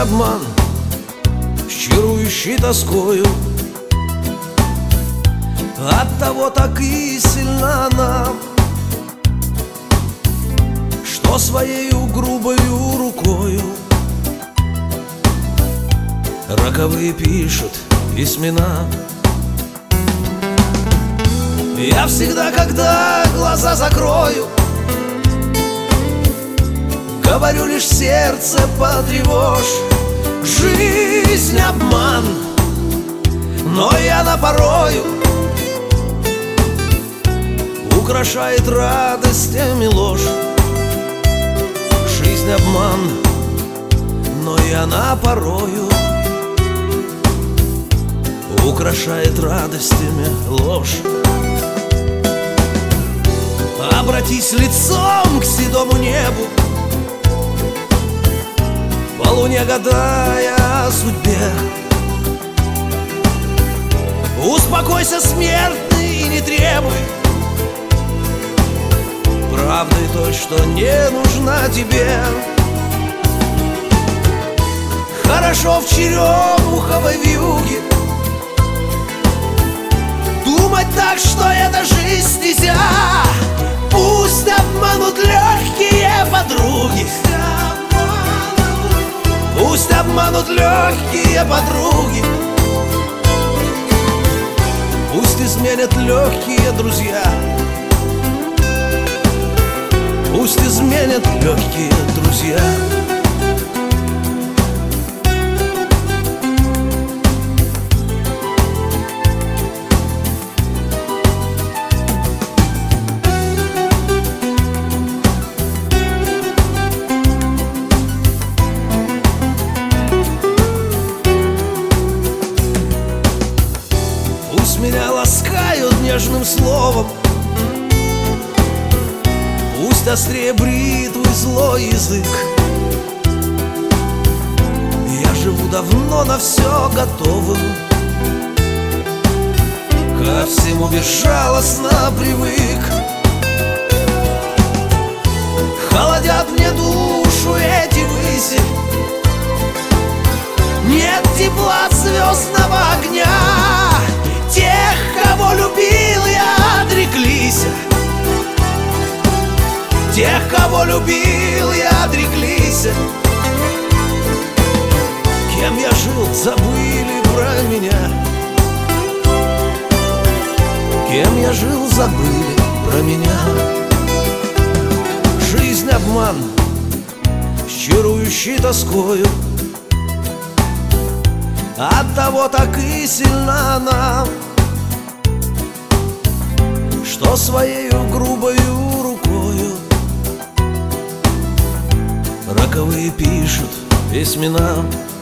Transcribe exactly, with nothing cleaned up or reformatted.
обман с чарующей тоскою. Оттого так и сильна она, что своею грубою рукою роковые пишут письмена. Я всегда, когда глаза закрою, говорю лишь: сердце потревожь. Жизнь обман, но и она порою украшает радостями ложь. Жизнь обман, но и она порою украшает радостями ложь. Обратись лицом к седому небу, по луне гадая о судьбе. Успокойся, смертный, и не требуй правды той, что не нужна тебе. Хорошо в черемуховой вьюге думать так, что это жизнь нельзя. Пусть обманут легкие подруги, пусть обманут легкие подруги, пусть изменят легкие друзья, пусть изменят легкие друзья. Пусть меня ласкают нежным словом, пусть острее бритвы злой язык. Я живу давно на все готовым, ко всему безжалостно привык. Холодят мне душу эти выси, нет тепла звездного огня. Тех, кого любил я, отреклись. Тех, кого любил я, отреклись. Кем я жил, забыли про меня. Кем я жил, забыли про меня. Жизнь обман с чарующей тоскою, оттого так и сильна она, что своею грубою рукою роковые пишут письмена.